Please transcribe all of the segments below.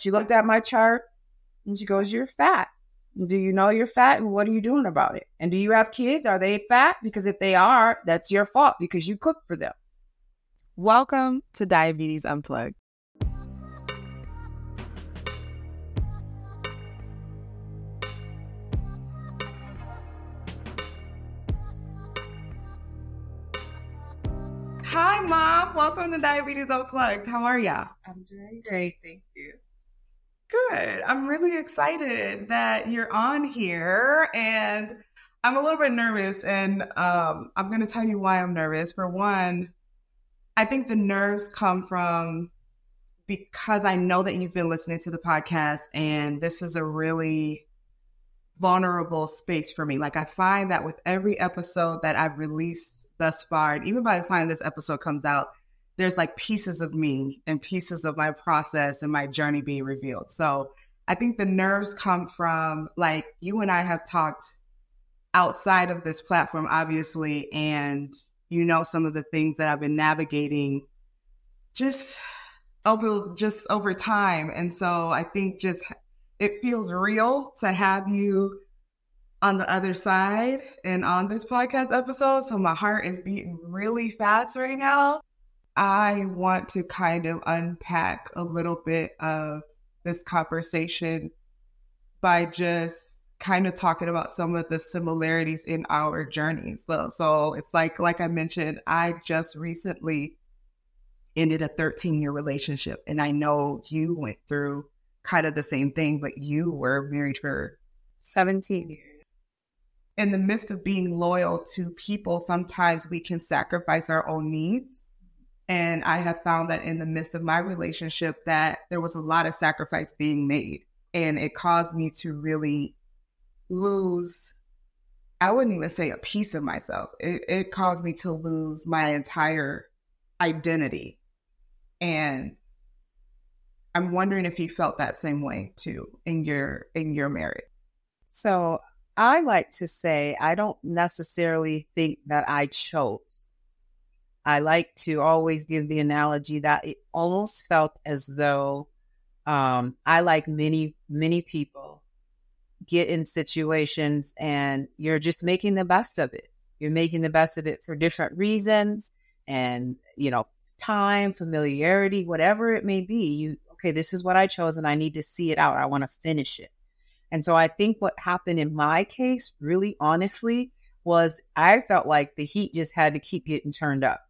She looked at my chart and she goes, "You're fat. Do you know you're fat and what are you doing about it? And do you have kids? Are they fat? Because if they are, that's your fault because you cook for them." Welcome to Diabetes Unplugged. Hi, Mom. Welcome to Diabetes Unplugged. How are ya? I'm doing great. Thank you. Good. I'm really excited that you're on here, and I'm a little bit nervous, and I'm going to tell you why I'm nervous. For one, I think the nerves come from because I know that you've been listening to the podcast, and this is a really vulnerable space for me. Like, I find that with every episode that I've released thus far, and even by the time this episode comes out, there's like pieces of me and pieces of my process and my journey being revealed. So I think the nerves come from, like, you and I have talked outside of this platform, obviously, and you know some of the things that I've been navigating just over time. And so I think just it feels real to have you on the other side and on this podcast episode. So my heart is beating really fast right now. I want to kind of unpack a little bit of this conversation by just kind of talking about some of the similarities in our journeys. So it's like I mentioned, I just recently ended a 13-year relationship. And I know you went through kind of the same thing, but you were married for 17 years. In the midst of being loyal to people, sometimes we can sacrifice our own needs. And I have found that in the midst of my relationship that there was a lot of sacrifice being made. And it caused me to really lose, I wouldn't even say a piece of myself. It caused me to lose my entire identity. And I'm wondering if you felt that same way too in your marriage. So I like to say, I don't necessarily think that I chose. I like to always give the analogy that it almost felt as though I, like many, many people, get in situations and you're just making the best of it. You're making the best of it for different reasons and, time, familiarity, whatever it may be. Okay, this is what I chose and I need to see it out. I want to finish it. And so I think what happened in my case, really honestly, was I felt like the heat just had to keep getting turned up.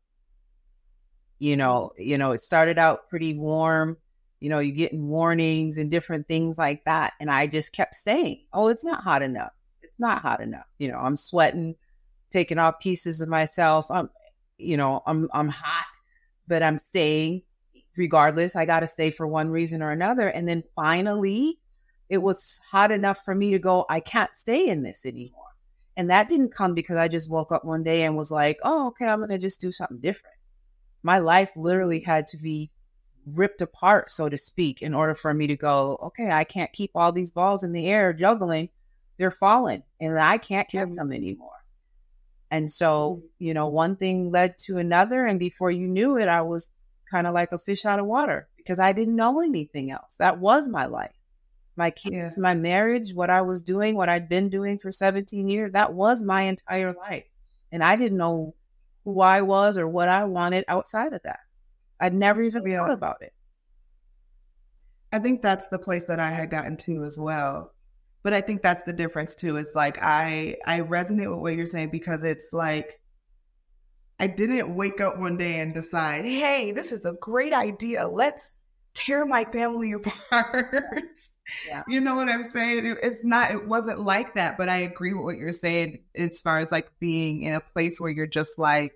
It started out pretty warm, you're getting warnings and different things like that. And I just kept staying. Oh, it's not hot enough. It's not hot enough. I'm sweating, taking off pieces of myself. I'm hot, but I'm staying regardless. I got to stay for one reason or another. And then finally it was hot enough for me to go, I can't stay in this anymore. And that didn't come because I just woke up one day and was like, oh, okay, I'm going to just do something different. My life literally had to be ripped apart, so to speak, in order for me to go, okay, I can't keep all these balls in the air juggling. They're falling and I can't catch them anymore. And so, one thing led to another. And before you knew it, I was kind of like a fish out of water because I didn't know anything else. That was my life. My kids, my marriage, what I was doing, what I'd been doing for 17 years, that was my entire life. And I didn't know who I was or what I wanted outside of that. I'd never even thought about it. I think that's the place that I had gotten to as well. But I think that's the difference too. It's like I resonate with what you're saying because it's like I didn't wake up one day and decide, hey, this is a great idea. Let's tear my family apart. Yeah. You know what I'm saying? It wasn't like that, but I agree with what you're saying as far as like being in a place where you're just like,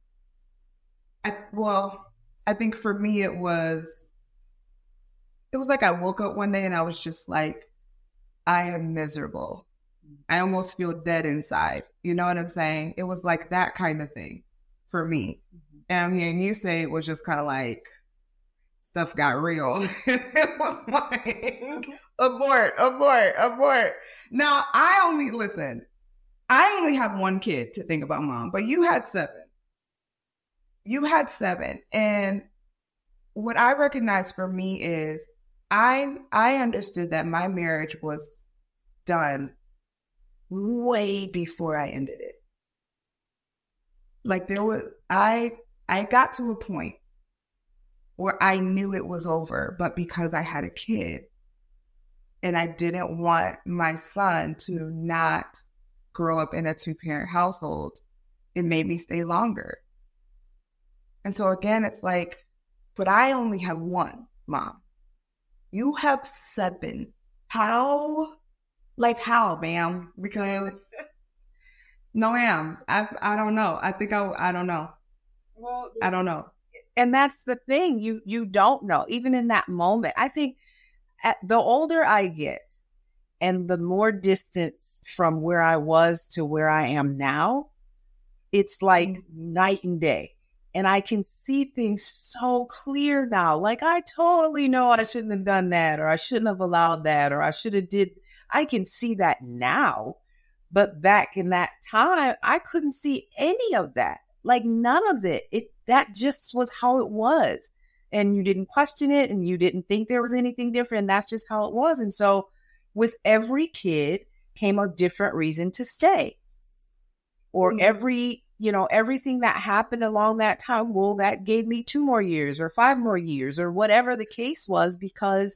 I think for me, it was like I woke up one day and I was just like, I am miserable. I almost feel dead inside. You know what I'm saying? It was like that kind of thing for me. And I'm hearing you say it was just kind of like, stuff got real. It was like, abort. Now, I only have one kid to think about, Mom, but you had 7. And what I recognize for me is I understood that my marriage was done way before I ended it. Like I got to a point where I knew it was over, but because I had a kid and I didn't want my son to not grow up in a 2-parent household, it made me stay longer. And so again, it's like, but I only have one, Mom. You have 7. How? Like how, ma'am? Because no, ma'am. I don't know. I don't know. Well, I don't know. and that's the thing. You don't know. Even in that moment, I think the older I get and the more distance from where I was to where I am now, it's like night and day. And I can see things so clear now. Like I totally know I shouldn't have done that, or I shouldn't have allowed that, or I should have did. I can see that now. But back in that time, I couldn't see any of that. Like none of it. That just was how it was. And you didn't question it and you didn't think there was anything different. And that's just how it was. And so with every kid came a different reason to stay. Or everything that happened along that time, well, that gave me 2 more years or 5 more years or whatever the case was, because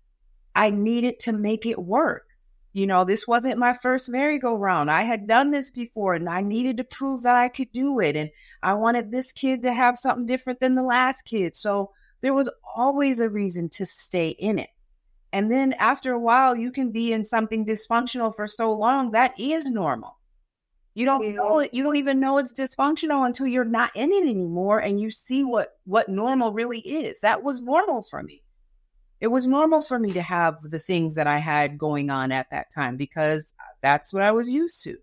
I needed to make it work. This wasn't my first merry-go-round. I had done this before and I needed to prove that I could do it. And I wanted this kid to have something different than the last kid. So there was always a reason to stay in it. And then after a while, you can be in something dysfunctional for so long. That is normal. You don't know it. You don't even know it's dysfunctional until you're not in it anymore. And you see what normal really is. That was normal for me. It was normal for me to have the things that I had going on at that time because that's what I was used to.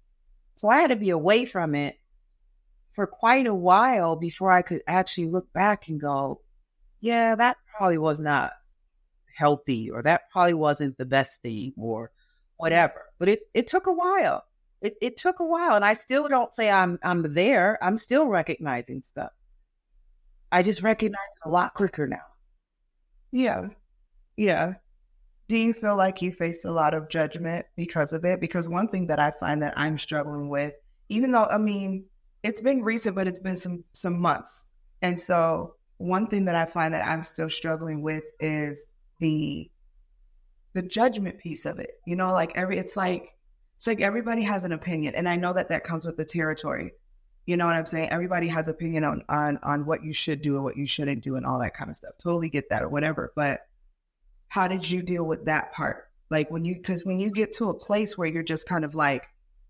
So I had to be away from it for quite a while before I could actually look back and go, yeah, that probably was not healthy, or that probably wasn't the best thing, or whatever. But it took a while. It took a while. And I still don't say I'm there. I'm still recognizing stuff. I just recognize it a lot quicker now. Yeah. Yeah. Do you feel like you faced a lot of judgment because of it? Because one thing that I find that I'm struggling with, even though, it's been recent, but it's been some months. And so one thing that I find that I'm still struggling with is the judgment piece of it. It's like everybody has an opinion. And I know that comes with the territory. You know what I'm saying? Everybody has opinion on what you should do and what you shouldn't do and all that kind of stuff. Totally get that or whatever. But how did you deal with that part? Like because when you get to a place where you're just kind of like,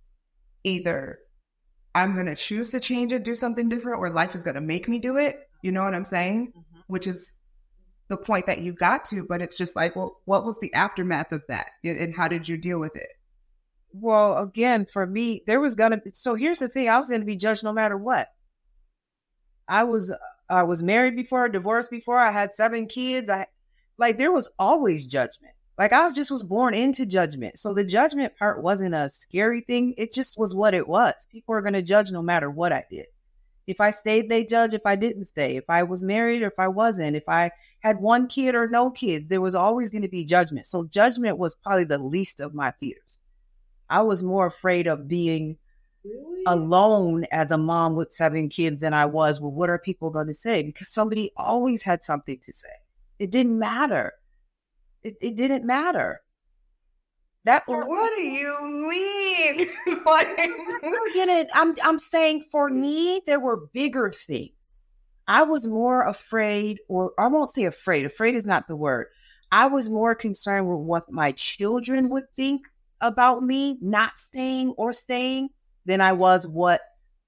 either I'm going to choose to change it, do something different, or life is going to make me do it. You know what I'm saying? Mm-hmm. Which is the point that you got to, but it's just like, well, what was the aftermath of that? And how did you deal with it? Well, again, for me, so here's the thing. I was going to be judged no matter what. I was married before, divorced before, I had 7 kids. There was always judgment. Like I was born into judgment. So the judgment part wasn't a scary thing. It just was what it was. People are going to judge no matter what I did. If I stayed, they judge. If I didn't stay, if I was married or if I wasn't, if I had 1 kid or no kids, there was always going to be judgment. So judgment was probably the least of my fears. I was more afraid of being alone as a mom with 7 kids than I was, well, what are people going to say? Because somebody always had something to say. It didn't matter. It didn't matter. That part, what do you mean? I'm saying for me, there were bigger things. I was more afraid, or I won't say afraid. Afraid is not the word. I was more concerned with what my children would think about me not staying or staying than I was what,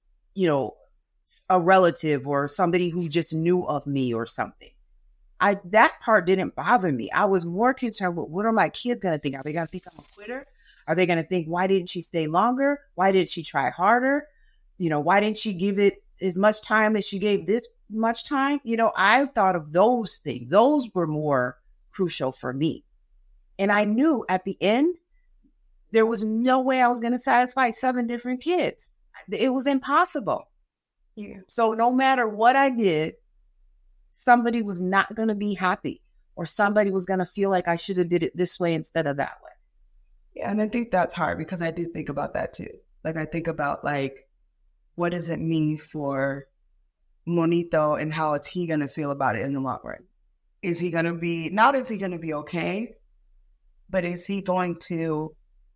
a relative or somebody who just knew of me or something. That part didn't bother me. I was more concerned with what are my kids going to think? Are they going to think I'm a quitter? Are they going to think, why didn't she stay longer? Why didn't she try harder? Why didn't she give it as much time as she gave this much time? I thought of those things. Those were more crucial for me. And I knew at the end, there was no way I was going to satisfy 7 different kids. It was impossible. Yeah. So no matter what I did, somebody was not going to be happy, or somebody was going to feel like I should have did it this way instead of that way. Yeah, and I think that's hard because I do think about that too. Like I think about like, what does it mean for Monito and how is he going to feel about it in the long run? Is he going to be, not is he going to be okay, but is he going to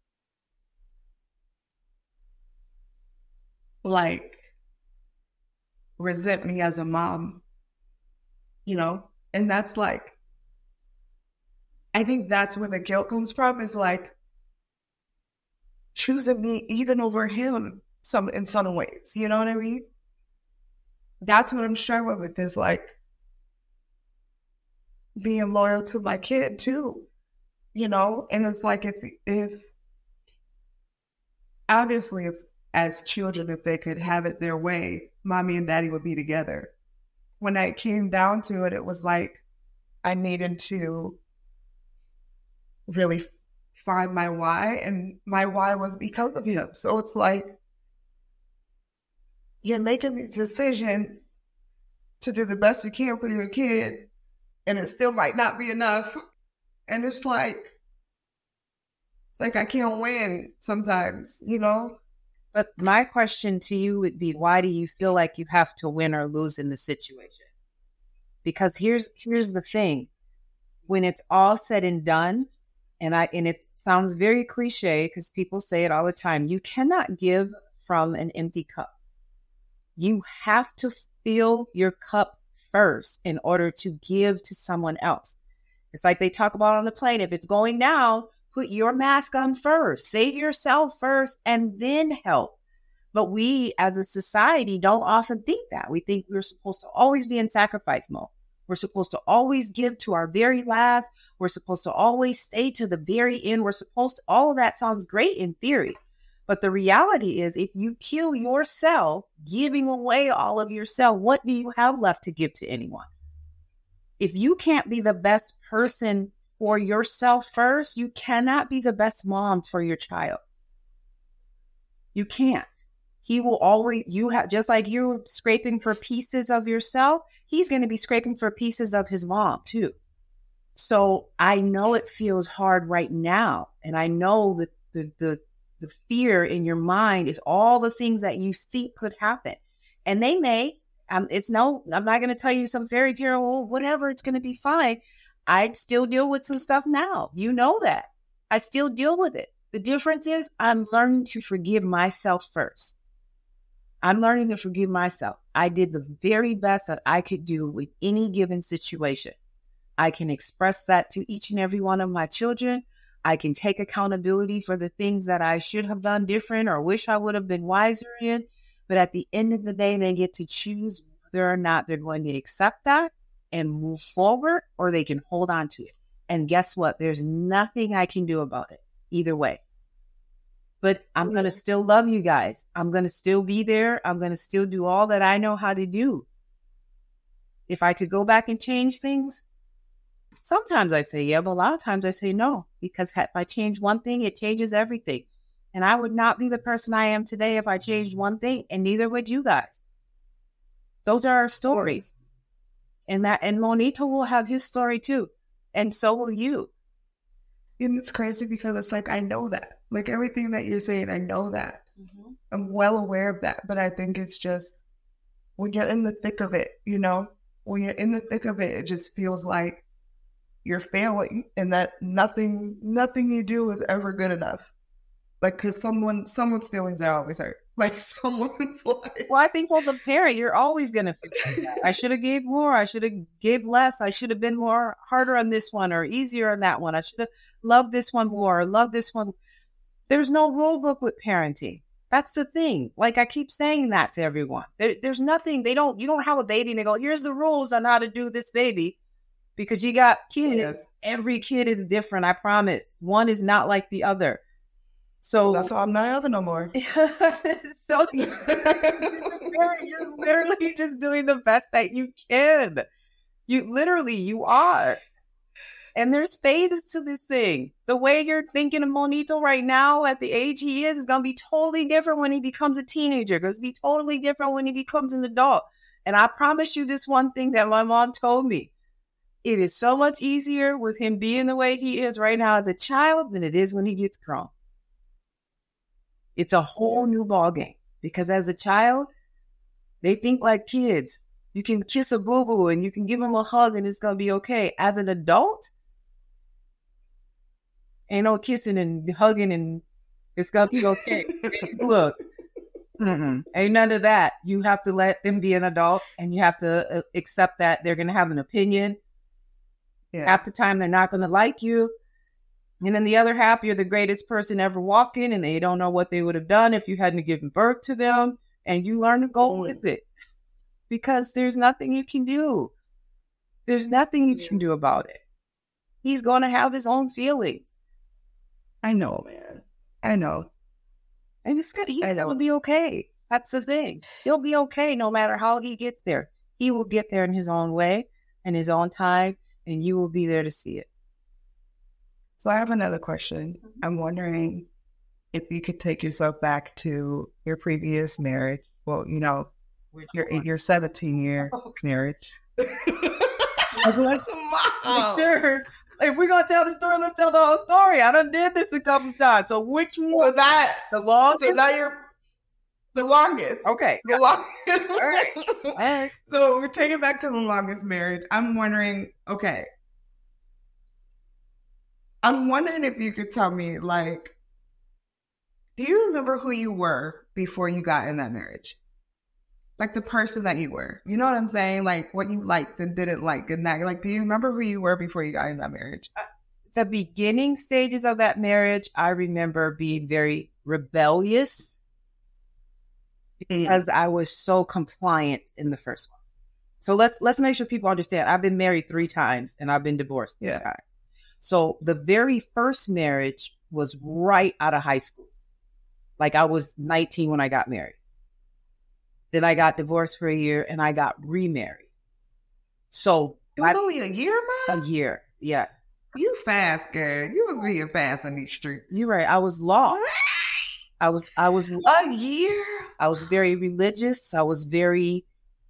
like resent me as a mom, you know? And that's like, I think that's where the guilt comes from, is like choosing me even over him in some ways, you know what I mean? That's what I'm struggling with, is like being loyal to my kid too, you know? And it's like, if obviously, if as children, if they could have it their way, mommy and daddy would be together. When I came down to it, it was like I needed to really find my why, and my why was because of him. So it's like you're making these decisions to do the best you can for your kid, and it still might not be enough. And it's like I can't win sometimes, you know? But my question to you would be, why do you feel like you have to win or lose in the situation? Because here's the thing. When it's all said and done, and it sounds very cliche because people say it all the time, you cannot give from an empty cup. You have to fill your cup first in order to give to someone else. It's like they talk about on the plane. If it's going down, put your mask on first, save yourself first, and then help. But we as a society don't often think that. We think we're supposed to always be in sacrifice mode. We're supposed to always give to our very last. We're supposed to always stay to the very end. All of that sounds great in theory. But the reality is, if you kill yourself, giving away all of yourself, what do you have left to give to anyone? If you can't be the best person for yourself first, you cannot be the best mom for your child. You can't. He will always, just like you're scraping for pieces of yourself, he's going to be scraping for pieces of his mom too. So I know it feels hard right now. And I know that the fear in your mind is all the things that you think could happen. And they may, I'm not going to tell you some fairy tale, whatever, it's going to be fine. I still deal with some stuff now. You know that. I still deal with it. The difference is I'm learning to forgive myself first. I'm learning to forgive myself. I did the very best that I could do with any given situation. I can express that to each and every one of my children. I can take accountability for the things that I should have done different or wish I would have been wiser in. But at the end of the day, they get to choose whether or not they're going to accept that and move forward, or they can hold on to it. And guess what? There's nothing I can do about it either way. But I'm going to still love you guys. I'm going to still be there. I'm going to still do all that I know how to do. If I could go back and change things, sometimes I say yeah, but a lot of times I say no, because if I change one thing, it changes everything. And I would not be the person I am today if I changed one thing, and neither would you guys. Those are our stories. And Monito will have his story too. And so will you. And it's crazy because it's like, I know that. Like everything that you're saying, I know that. Mm-hmm. I'm well aware of that. But I think it's just when you're in the thick of it, you know, when you're in the thick of it, it just feels like you're failing and that nothing you do is ever good enough. Like, because someone's feelings are always hurt. Like someone's like, well, I think as a parent, you're always going to feel that. I should have gave more. I should have gave less. I should have been more harder on this one or easier on that one. I should have loved this one more or loved this one. There's no rule book with parenting. That's the thing. Like I keep saying that to everyone. There's nothing. You don't have a baby and they go, here's the rules on how to do this baby. Because you got kids. Yes. Every kid is different. I promise. One is not like the other. So that's why I'm not having no more. So you're literally just doing the best that you can. You are. And there's phases to this thing. The way you're thinking of Monito right now at the age he is going to be totally different when he becomes a teenager. It's going to be totally different when he becomes an adult. And I promise you this one thing that my mom told me. it is so much easier with him being the way he is right now as a child than it is when he gets grown. It's a whole new ballgame because as a child, they think like kids. You can kiss a boo-boo and you can give him a hug and it's going to be okay. As an adult, ain't no kissing and hugging and it's going to be okay. Look, ain't none of that. You have to let them be an adult and you have to accept that they're going to have an opinion. Yeah. Half the time, they're not going to like you. And then the other half, you're the greatest person ever walking and they don't know what they would have done if you hadn't given birth to them. And you learn to go with it because there's nothing you can do. There's nothing you can do about it. He's going to have his own feelings. I know, man. I know. And he's going to be okay. That's the thing. He'll be okay no matter how he gets there. He will get there in his own way and his own time, and you will be there to see it. So I have another question. I'm wondering if you could take yourself back to your previous marriage. Well, you know, your 17-year marriage. Let's sure. If we're gonna tell the story, let's tell the whole story. I done did this a couple times. So which one? So that the longest. So now you're the longest. Okay. The longest. All right. So we're taking back to the longest marriage. I'm wondering. Okay. I'm wondering if you could tell me, like, do you remember who you were before you got in that marriage? Like the person that you were, you know what I'm saying? Like what you liked and didn't like and that, like, do you remember who you were before you got in that marriage? The beginning stages of that marriage, I remember being very rebellious because I was so compliant in the first one. So let's make sure people understand. I've been married 3 times and I've been divorced 3 times. So the very first marriage was right out of high school. Like I was 19 when I got married. Then I got divorced for a year and I got remarried. So it was only a year, Mom? A year, yeah. You fast, girl. You was being fast in these streets. You're right. I was lost. I was a year. I was very religious. I was very,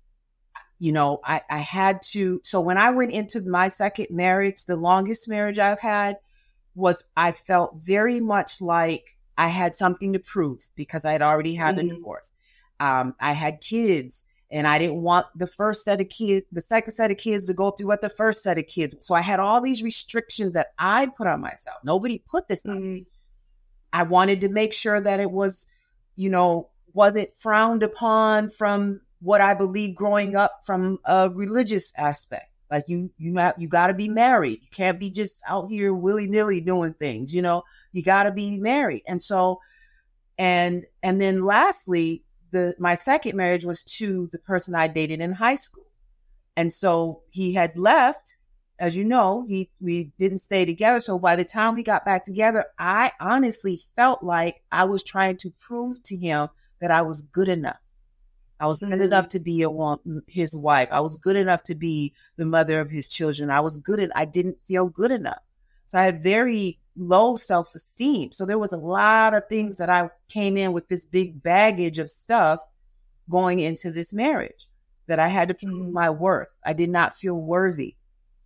you know, I had to. So when I went into my second marriage, the longest marriage I've had was, I felt very much like I had something to prove because I had already had a divorce. I had kids and I didn't want the second set of kids to go through what the first set of kids. So I had all these restrictions that I put on myself. Nobody put this on me. I wanted to make sure that it was, you know, wasn't frowned upon from what I believed growing up from a religious aspect. Like you got to be married. You can't be just out here willy-nilly doing things, you know, you got to be married. And so, and then lastly, my second marriage was to the person I dated in high school. And so he had left, as you know, we didn't stay together. So by the time we got back together, I honestly felt like I was trying to prove to him that I was good enough. I was good enough to be his wife. I was good enough to be the mother of his children. I didn't feel good enough. So I had very low self-esteem. So there was a lot of things that I came in with this big baggage of stuff going into this marriage that I had to prove my worth. I did not feel worthy.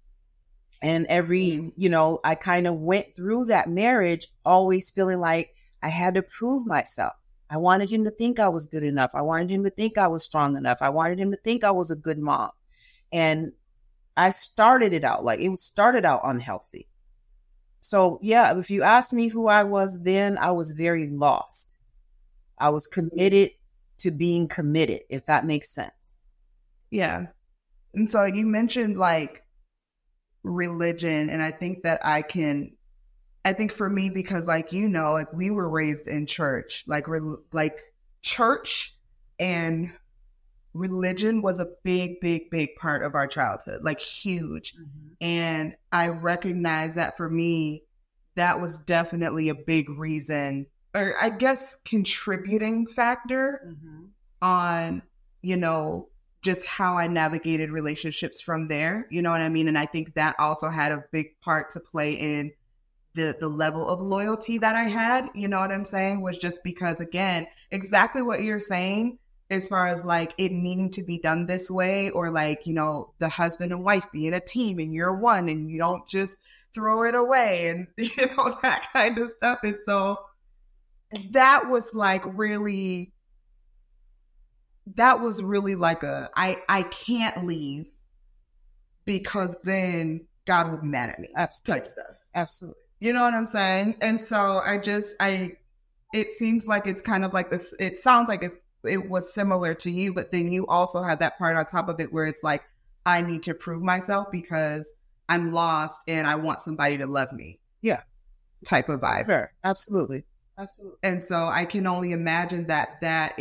And you know, I kind of went through that marriage always feeling like I had to prove myself. I wanted him to think I was good enough. I wanted him to think I was strong enough. I wanted him to think I was a good mom. And it started out unhealthy. So yeah, if you ask me who I was then, I was very lost. I was committed to being committed, if that makes sense. Yeah. And so you mentioned like religion, and I think that I think for me, because like, you know, like we were raised in church, like church and religion was a big, big, big part of our childhood, like huge. And I recognize that for me, that was definitely a big reason, or I guess contributing factor on, you know, just how I navigated relationships from there. You know what I mean? And I think that also had a big part to play in the level of loyalty that I had. You know what I'm saying? Was just because, again, exactly what you're saying. as far as like it needing to be done this way, or like, you know, the husband and wife being a team and you're one and you don't just throw it away and, you know, that kind of stuff. And so that was like really, like I can't leave because then God will be mad at me type stuff. Absolutely. You know what I'm saying? And so it seems like it's kind of like this, it sounds like it was similar to you, but then you also have that part on top of it where it's like, I need to prove myself because I'm lost and I want somebody to love me. Yeah. Type of vibe. Sure. Absolutely. And so I can only imagine that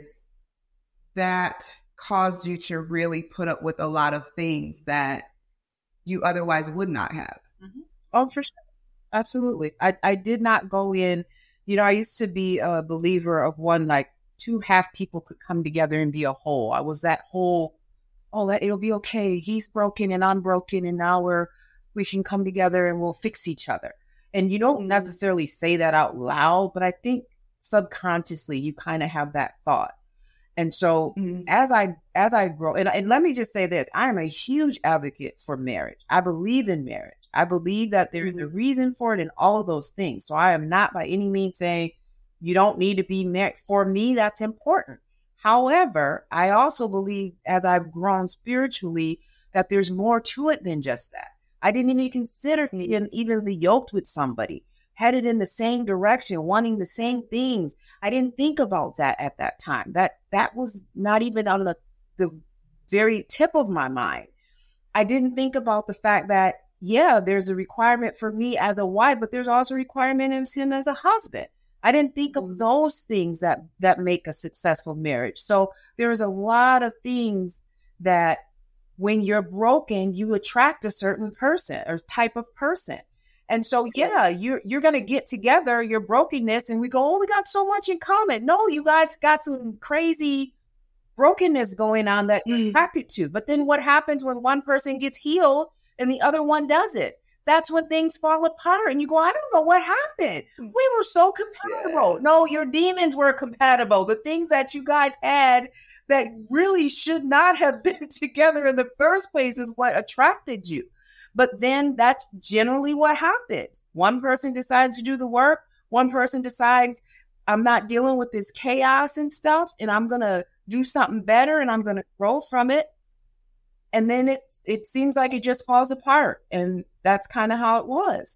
caused you to really put up with a lot of things that you otherwise would not have. Mm-hmm. Oh, for sure. Absolutely. I did not go in, you know, I used to be a believer of one, like two half people could come together and be a whole. I was that whole, it'll be okay. He's broken and I'm broken. And now we can come together and we'll fix each other. And you don't necessarily say that out loud, but I think subconsciously you kind of have that thought. And so as I grow, and let me just say this, I am a huge advocate for marriage. I believe in marriage. I believe that there is a reason for it and all of those things. So I am not by any means saying you don't need to be married. For me, that's important. However, I also believe as I've grown spiritually that there's more to it than just that. I didn't even consider being evenly yoked with somebody, headed in the same direction, wanting the same things. I didn't think about that at that time. That was not even on the very tip of my mind. I didn't think about the fact that, yeah, there's a requirement for me as a wife, but there's also a requirement in him as a husband. I didn't think of those things that make a successful marriage. So there's a lot of things that when you're broken, you attract a certain person or type of person. And so, yeah, you're going to get together your brokenness and we go, we got so much in common. No, you guys got some crazy brokenness going on that you're attracted to. But then what happens when one person gets healed and the other one doesn't? That's when things fall apart and you go, I don't know what happened. We were so compatible. Yeah. No, your demons were compatible. The things that you guys had that really should not have been together in the first place is what attracted you. But then that's generally what happens. One person decides to do the work. One person decides I'm not dealing with this chaos and stuff and I'm going to do something better and I'm going to grow from it. And then it seems like it just falls apart. And that's kind of how it was.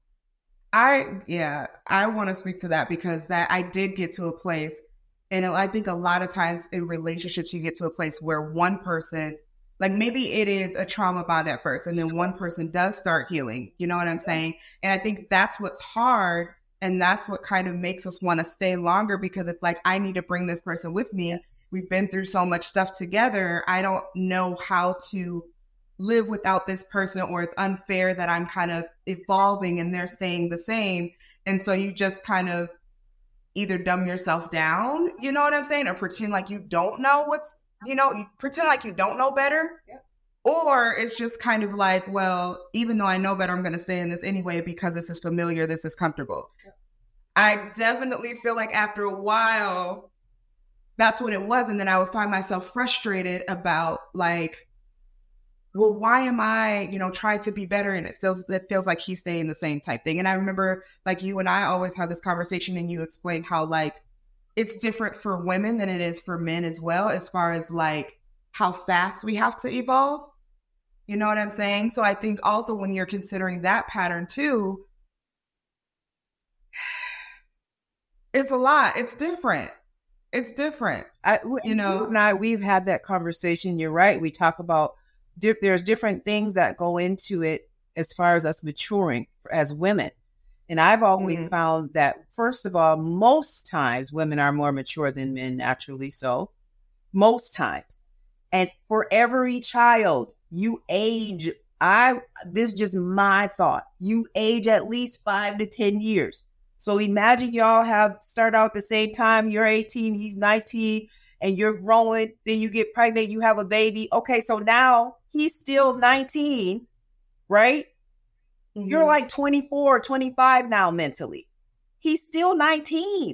I want to speak to that because that I did get to a place, and I think a lot of times in relationships, you get to a place where one person, like maybe it is a trauma bond at first, and then one person does start healing. You know what I'm saying? And I think that's what's hard. And that's what kind of makes us want to stay longer because it's like, I need to bring this person with me. Yes. We've been through so much stuff together. I don't know how to live without this person, or it's unfair that I'm kind of evolving and they're staying the same. And so you just kind of either dumb yourself down, you know what I'm saying? Or pretend like you don't know you pretend like you don't know better. Yeah. Or it's just kind of like, well, even though I know better, I'm going to stay in this anyway because this is familiar, this is comfortable. Yeah. I definitely feel like after a while, that's what it was. And then I would find myself frustrated about like, well, why am I, trying to be better? And it feels like he's staying the same type thing. And I remember like you and I always have this conversation and you explained how like it's different for women than it is for men as well, as far as like how fast we have to evolve. You know what I'm saying? So I think also when you're considering that pattern too, it's a lot. It's different. It's different. We've had that conversation. You're right. We talk about there's different things that go into it as far as us maturing as women. And I've always found that, first of all, most times women are more mature than men, naturally so. Most times. And for every child, you age, this is just my thought, you age at least 5 to 10 years. So imagine y'all start out the same time, you're 18, he's 19, and you're growing, then you get pregnant, you have a baby. Okay, so now he's still 19, right? Mm-hmm. You're like 24, 25 now mentally. He's still 19.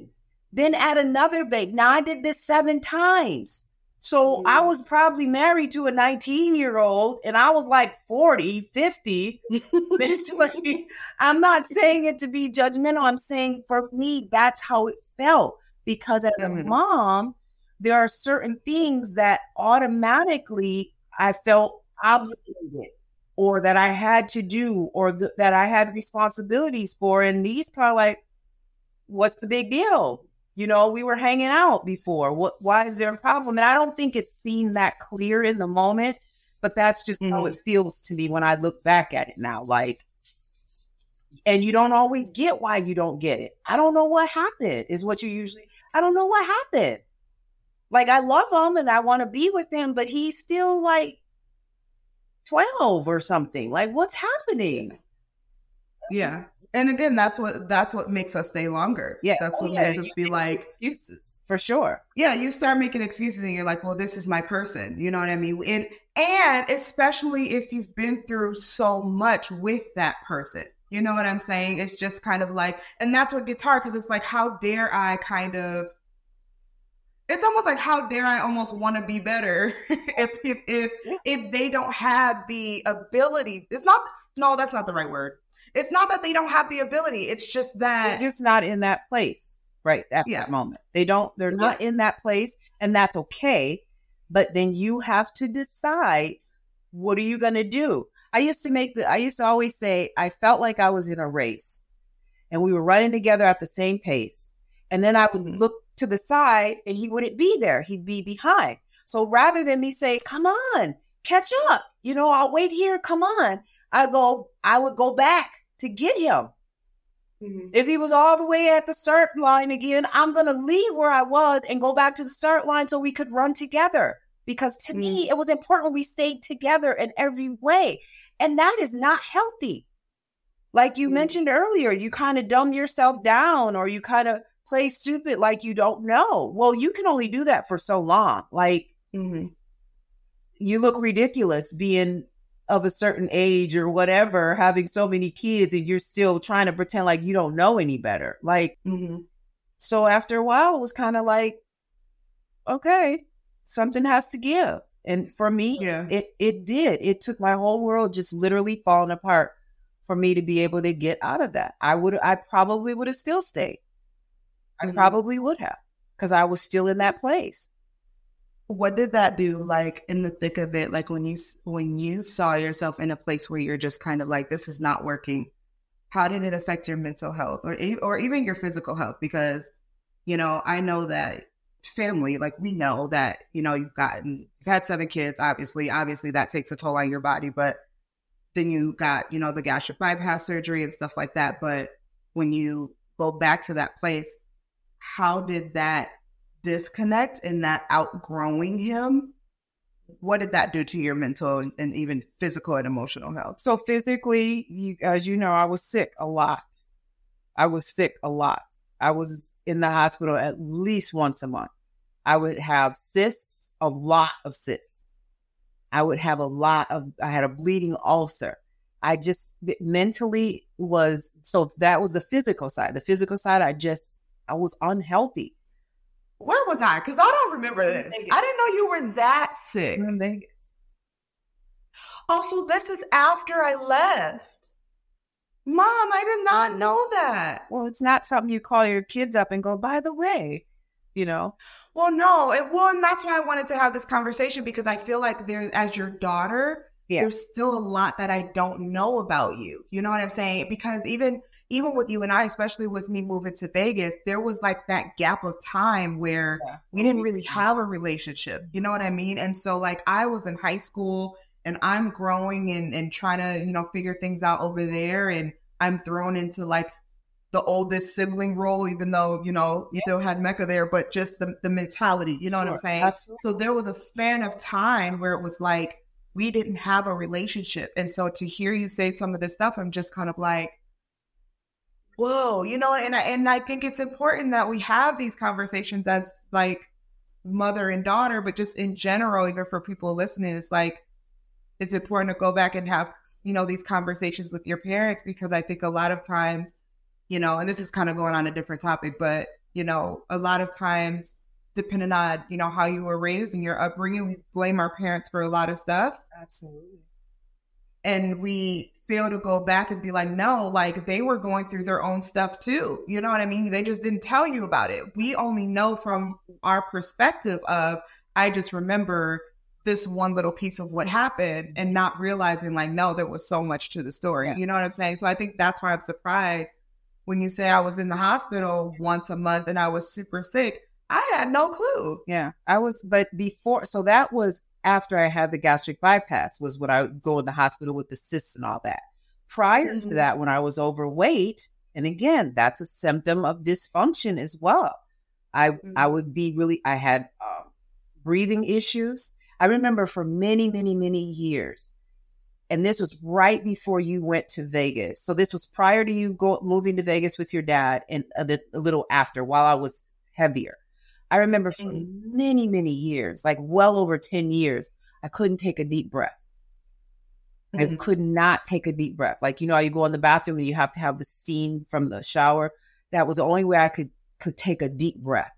then add another baby. Now I did this 7 times. So I was probably married to a 19-year-old and I was like 40, 50. I'm not saying it to be judgmental. I'm saying for me, that's how it felt. Because as a mom, there are certain things that automatically I felt obligated or that I had to do or that I had responsibilities for. And these kind of like, what's the big deal? You know, we were hanging out before. Why is there a problem? And I don't think it's seen that clear in the moment, but that's just how it feels to me when I look back at it now. Like, and you don't always get why you don't get it. I don't know what happened is what you usually, I don't know what happened. Like, I love him and I want to be with him, but he's still like 12 or something. Like, what's happening? Yeah. And again, that's what makes us stay longer. Yeah. That's what makes us be like excuses for sure. Yeah. You start making excuses and you're like, well, this is my person. You know what I mean? And especially if you've been through so much with that person, you know what I'm saying? It's just kind of like, and that's what gets hard. Cause it's like, how dare I it's almost like, how dare I almost want to be better if they don't have the ability. No, that's not the right word. It's not that they don't have the ability. It's just that they're just not in that place right at that moment. They're not in that place, and that's okay. But then you have to decide, what are you going to do? I used to always say, I felt like I was in a race and we were running together at the same pace. And then I would look to the side and he wouldn't be there. He'd be behind. So rather than me say, come on, catch up, you know, I'll wait here. Come on. I would go back to get him. If he was all the way at the start line again, I'm going to leave where I was and go back to the start line so we could run together. Because to me, it was important we stayed together in every way. And that is not healthy. Like you mentioned earlier, you kind of dumb yourself down or you kind of play stupid like you don't know. Well, you can only do that for so long. Like you look ridiculous being of a certain age or whatever, having so many kids and you're still trying to pretend like you don't know any better. Like, so after a while it was kind of like, okay, something has to give. And for me, it did. It took my whole world just literally falling apart for me to be able to get out of that. I probably would have still stayed. I probably would have, because I was still in that place. What did that do, like, in the thick of it? Like, when you saw yourself in a place where you're just kind of like, this is not working, how did it affect your mental health or even your physical health? Because, you know, I know that family, like, we know that, you know, you've had 7 kids, obviously that takes a toll on your body, but then you got, you know, the gastric bypass surgery and stuff like that. But when you go back to that place, how did that disconnect and that outgrowing him, what did that do to your mental and even physical and emotional health? So physically, as you know, I was sick a lot. I was in the hospital at least once a month. I would have cysts, a lot of cysts. I had a bleeding ulcer. I just mentally so that was the physical side. The physical side, I was unhealthy. Where was I? Because I don't remember this. I didn't know you were that sick. In Vegas. Oh, so this is after I left. Mom, I did not know that. Well, it's not something you call your kids up and go, by the way, you know? Well, no. And that's why I wanted to have this conversation, because I feel like as your daughter, there's still a lot that I don't know about you. You know what I'm saying? Because even with you and I, especially with me moving to Vegas, there was like that gap of time where we didn't really have a relationship. You know what I mean? And so, like, I was in high school and I'm growing and trying to, you know, figure things out over there. And I'm thrown into like the oldest sibling role, even though, you know, still had Mecca there, but just the mentality, you know what I'm saying? Absolutely. So there was a span of time where it was like, we didn't have a relationship. And so to hear you say some of this stuff, I'm just kind of like, whoa, you know, and I think it's important that we have these conversations as like mother and daughter, but just in general, even for people listening, it's like, it's important to go back and have, you know, these conversations with your parents, because I think a lot of times, you know, and this is kind of going on a different topic, but you know, a lot of times, depending on, you know, how you were raised and your upbringing, we blame our parents for a lot of stuff. Absolutely. And we fail to go back and be like, no, like they were going through their own stuff too. You know what I mean? They just didn't tell you about it. We only know from our perspective of, I just remember this one little piece of what happened and not realizing like, no, there was so much to the story. Yeah. You know what I'm saying? So I think that's why I'm surprised when you say I was in the hospital once a month and I was super sick. I had no clue. Yeah, I was, but before, so that was after I had the gastric bypass, was when I would go in the hospital with the cysts and all that. Prior to that, when I was overweight, and again, that's a symptom of dysfunction as well. I would be really, I had breathing issues. I remember for many, many, many years, and this was right before you went to Vegas. So this was prior to you moving to Vegas with your dad, and a little after, while I was heavier. I remember for many, many years, like well over 10 years, I couldn't take a deep breath. I could not take a deep breath. Like, you know how you go in the bathroom and you have to have the steam from the shower? That was the only way I could take a deep breath.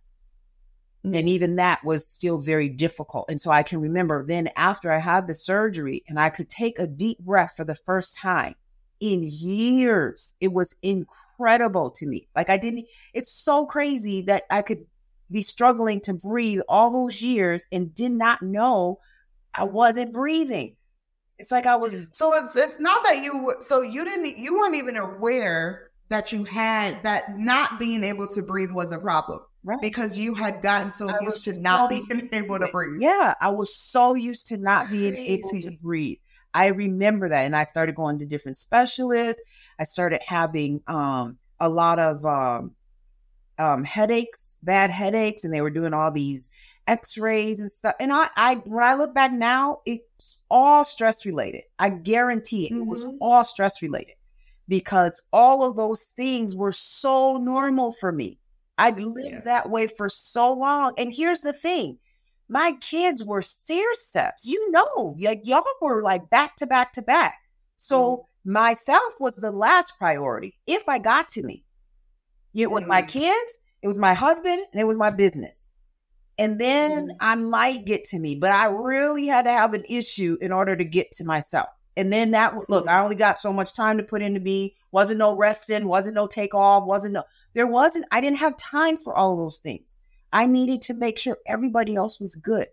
And even that was still very difficult. And so I can remember then after I had the surgery and I could take a deep breath for the first time in years, it was incredible to me. Like it's so crazy that I could be struggling to breathe all those years and did not know I wasn't breathing. It's like I was. So it's not that you weren't even aware that you had that not being able to breathe was a problem. Right. Because you had gotten so used to not being able to breathe. Yeah, I was so used to not being able to breathe. I remember that. And I started going to different specialists. I started having a lot of headaches, bad headaches, and they were doing all these x-rays and stuff. And I when I look back now, it's all stress related. I guarantee it was all stress related because all of those things were so normal for me. I lived that way for so long. And here's the thing. My kids were stair steps. You know, like y'all were like back to back to back. So myself was the last priority. If I got to me, it was my kids, it was my husband, and it was my business. And then I might get to me, but I really had to have an issue in order to get to myself. And then I only got so much time to put into me. Wasn't no resting, wasn't no take off, I didn't have time for all of those things. I needed to make sure everybody else was good.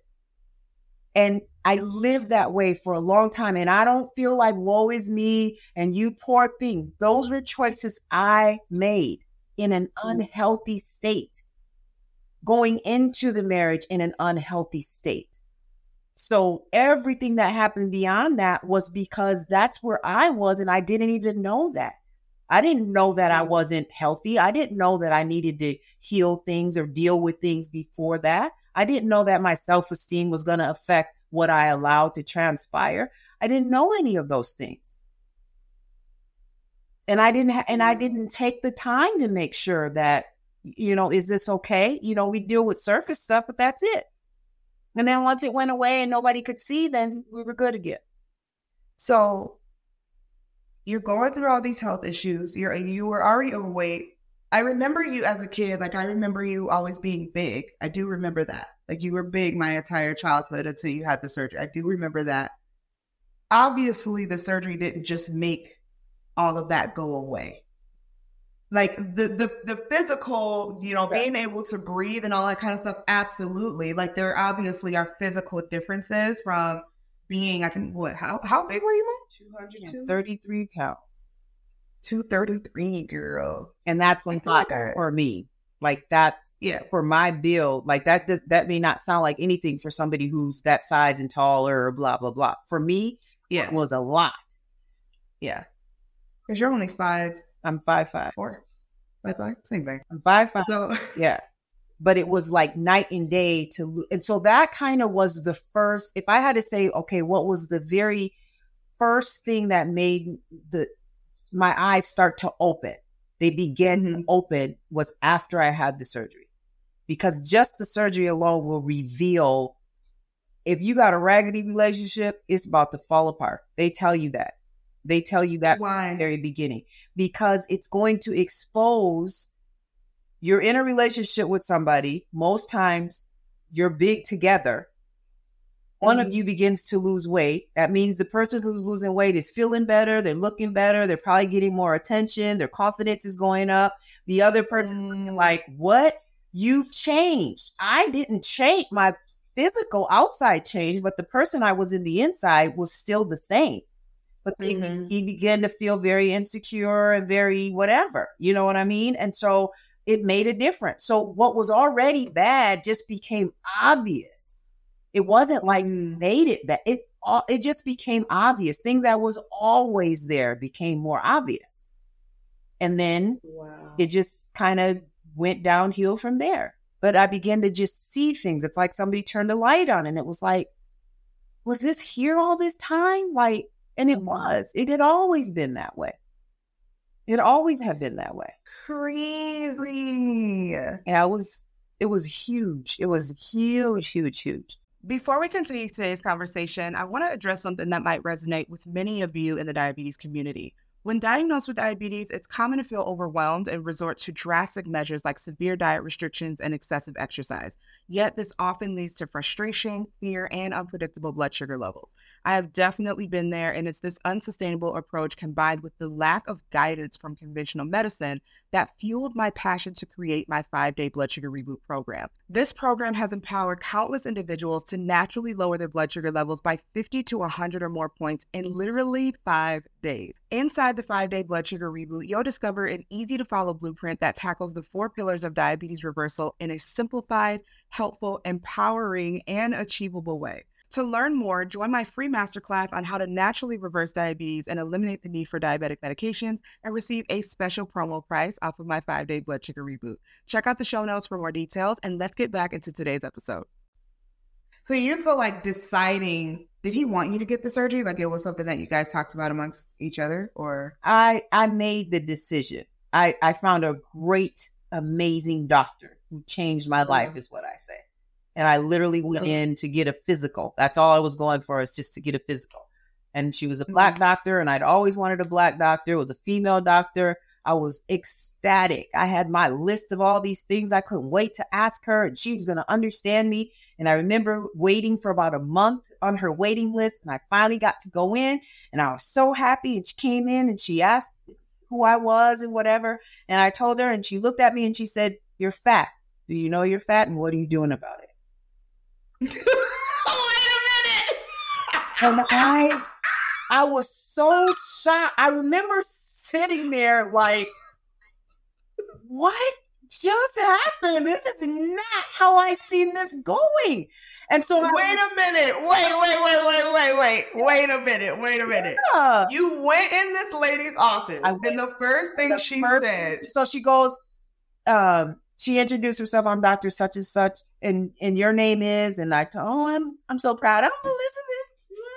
And I lived that way for a long time. And I don't feel like woe is me and you poor thing. Those were choices I made in an unhealthy state, going into the marriage in an unhealthy state. So everything that happened beyond that was because that's where I was. And I didn't even know that. I didn't know that I wasn't healthy. I didn't know that I needed to heal things or deal with things before that. I didn't know that my self-esteem was going to affect what I allowed to transpire. I didn't know any of those things. And I didn't take the time to make sure that, you know, is this okay? You know, we deal with surface stuff, but that's it. And then once it went away and nobody could see, then we were good again. So you're going through all these health issues. You were already overweight. I remember you as a kid. Like, I remember you always being big. I do remember that. Like, you were big my entire childhood until you had the surgery. I do remember that. Obviously, the surgery didn't just make all of that go away. Like the physical, you know, being able to breathe and all that kind of stuff. Absolutely. Like, there obviously are physical differences from being, I think, how big were you, Mom? 233 pounds. 233, girl. And that's a lot for me. Like, that's for my build. Like, that may not sound like anything for somebody who's that size and taller or blah, blah, blah. For me, it was a lot. Yeah. Because you're only 5. I'm 5'5". 5'5", same thing. I'm 5'5". So yeah, but it was like night and day to lose. And so that kind of was the first. If I had to say, okay, what was the very first thing that made my eyes start to open? They began to open was after I had the surgery, because just the surgery alone will reveal if you got a raggedy relationship, it's about to fall apart. They tell you that. They tell you that Why? From the very beginning, because it's going to expose you're in a relationship with somebody, most times you're big together. One of you begins to lose weight. That means the person who's losing weight is feeling better. They're looking better. They're probably getting more attention. Their confidence is going up. The other person's looking like, what? You've changed. I didn't change. My physical outside changed, but the person I was in the inside was still the same. But he began to feel very insecure and very whatever. You know what I mean? And so it made a difference. So what was already bad just became obvious. It wasn't like made it bad. It just became obvious. Thing that was always there became more obvious. And then it just kind of went downhill from there. But I began to just see things. It's like somebody turned a light on and it was like, was this here all this time? Like, and it was. It had always been that way. It always had been that way. Crazy. Yeah, it was huge. It was huge, huge, huge. Before we continue today's conversation, I want to address something that might resonate with many of you in the diabetes community. When diagnosed with diabetes, it's common to feel overwhelmed and resort to drastic measures like severe diet restrictions and excessive exercise. Yet this often leads to frustration, fear, and unpredictable blood sugar levels. I have definitely been there, and it's this unsustainable approach combined with the lack of guidance from conventional medicine that fueled my passion to create my 5-day blood sugar reboot program. This program has empowered countless individuals to naturally lower their blood sugar levels by 50 to 100 or more points in literally 5 days. Inside the 5-day blood sugar reboot, you'll discover an easy-to-follow blueprint that tackles the 4 pillars of diabetes reversal in a simplified, helpful, empowering, and achievable way. To learn more, join my free masterclass on how to naturally reverse diabetes and eliminate the need for diabetic medications and receive a special promo price off of my 5-day blood sugar reboot. Check out the show notes for more details, and let's get back into today's episode. So you feel like deciding, did he want you to get the surgery? Like it was something that you guys talked about amongst each other, or? I made the decision. I found a great, amazing doctor who changed my life is what I say. And I literally went in to get a physical. That's all I was going for, is just to get a physical. And she was a Black doctor, and I'd always wanted a Black doctor. It was a female doctor. I was ecstatic. I had my list of all these things I couldn't wait to ask her, and she was going to understand me. And I remember waiting for about a month on her waiting list, and I finally got to go in, and I was so happy. And she came in, and she asked who I was and whatever. And I told her, and she looked at me, and she said, "You're fat. Do you know you're fat, and what are you doing about it?" Wait a minute. And I was so shocked. I remember sitting there like, what just happened? This is not how I seen this going. And so wait a minute. Wait a minute. Yeah. You went in this lady's office, and the first thing she said. So she goes, she introduced herself. "I'm Dr. Such and Such, and your name is," and I told, I'm so proud. I'm Elizabeth.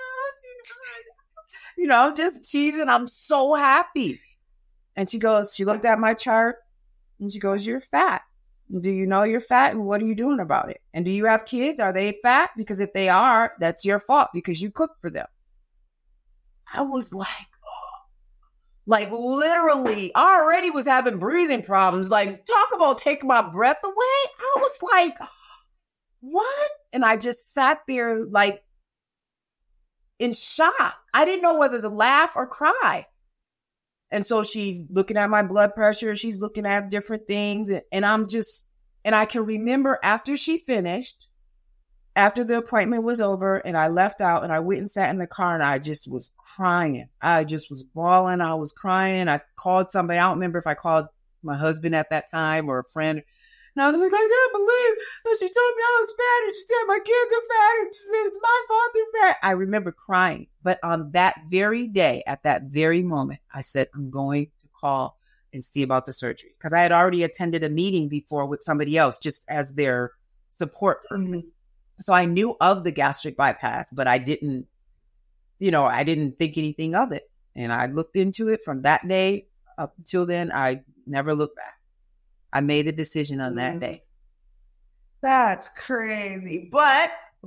You know, I'm just cheesing. I'm so happy. And she looked at my chart, and she goes, "You're fat. Do you know you're fat, and what are you doing about it? And do you have kids? Are they fat? Because if they are, that's your fault because you cook for them." I was like, like literally, I already was having breathing problems. Like, talk about taking my breath away. I was like, what? And I just sat there like in shock. I didn't know whether to laugh or cry. And so she's looking at my blood pressure. She's looking at different things. And I can remember after she finished, after the appointment was over and I left out and I went and sat in the car and I just was crying. I just was bawling. I was crying. I called somebody. I don't remember if I called my husband at that time or a friend. And I was like, I can't believe that she told me I was fat, and she said my kids are fat, and she said it's my fault they're fat. I remember crying. But on that very day, at that very moment, I said, I'm going to call and see about the surgery. Because I had already attended a meeting before with somebody else just as their support person. So I knew of the gastric bypass, but I didn't think anything of it. And I looked into it from that day up until then. I never looked back. I made the decision on that day. That's crazy. But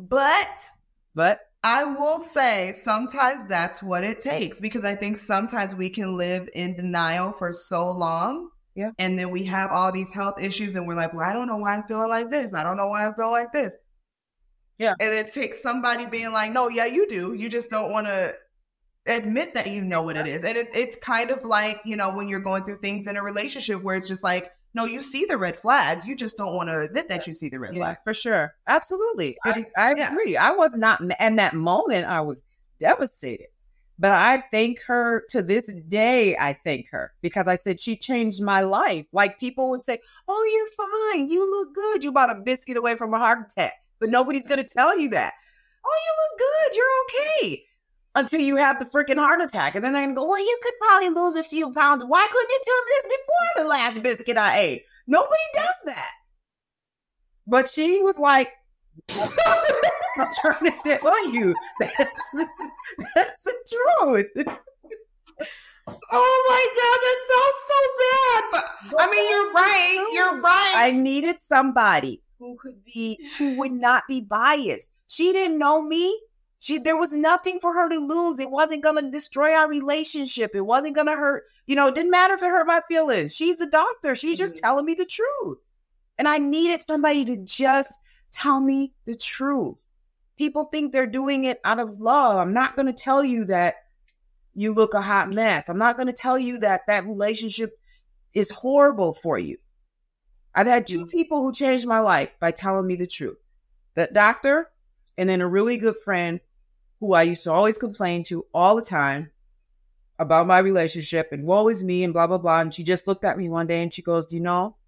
I will say sometimes that's what it takes, because I think sometimes we can live in denial for so long Yeah. And then we have all these health issues and we're like, well, I don't know why I'm feeling like this. I don't know why I feel like this. Yeah. And it takes somebody being like, no, yeah, you do. You just don't want to admit that you know what it is. And it's kind of like, you know, when you're going through things in a relationship where it's just like, no, you see the red flags. You just don't want to admit that you see the red flags. For sure. Absolutely. I agree. I was not, in that moment, I was devastated. But I thank her to this day. I thank her because I said she changed my life. Like people would say, oh, you're fine. You look good. You bought a biscuit away from a heart attack. But nobody's going to tell you that. Oh, you look good. You're okay. Until you have the freaking heart attack. And then they're going to go, well, you could probably lose a few pounds. Why couldn't you tell me this before the last biscuit I ate? Nobody does that. But she was like, I'm trying to tell you, that's the truth. Oh my God, that sounds so bad. But I mean, you're right. You're right. I needed somebody who would not be biased. She didn't know me. There was nothing for her to lose. It wasn't going to destroy our relationship. It wasn't going to hurt. You know, it didn't matter if it hurt my feelings. She's the doctor. She's just telling me the truth. And I needed somebody to just tell me the truth. People think they're doing it out of love. I'm not going to tell you that you look a hot mess. I'm not going to tell you that relationship is horrible for you. I've had two people who changed my life by telling me the truth. That doctor and then a really good friend who I used to always complain to all the time about my relationship and woe is me and blah, blah, blah. And she just looked at me one day and she goes, do you know,